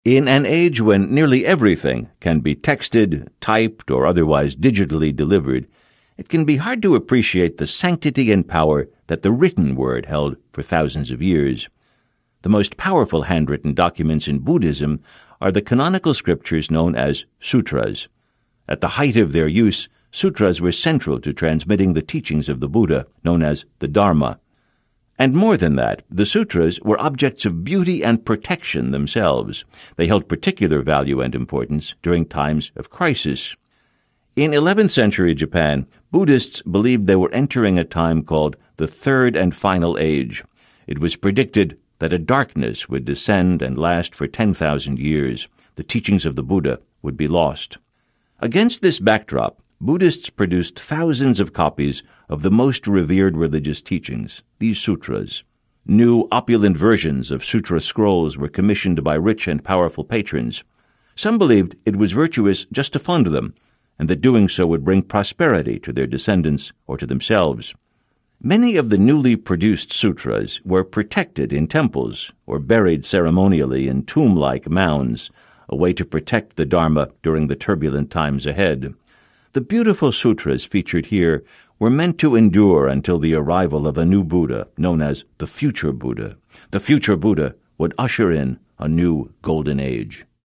In an age when nearly everything can be texted, typed, or otherwise digitally delivered, it can be hard to appreciate the sanctity and power that the written word held for thousands of years. The most powerful handwritten documents in Buddhism are the canonical scriptures known as sutras. At the height of their use, sutras were central to transmitting the teachings of the Buddha, known as the Dharma. And more than that, the sutras were objects of beauty and protection themselves. They held particular value and importance during times of crisis. In 11th century Japan, Buddhists believed they were entering a time called the Third and Final Age. It was predicted that a darkness would descend and last for 10,000 years. The teachings of the Buddha would be lost. Against this backdrop, Buddhists produced thousands of copies of the most revered religious teachings, these sutras. New, opulent versions of sutra scrolls were commissioned by rich and powerful patrons. Some believed it was virtuous just to fund them, and that doing so would bring prosperity to their descendants or to themselves. Many of the newly produced sutras were protected in temples or buried ceremonially in tomb-like mounds, a way to protect the Dharma during the turbulent times ahead. The beautiful sutras featured here were meant to endure until the arrival of a new Buddha, known as the future Buddha. The future Buddha would usher in a new golden age.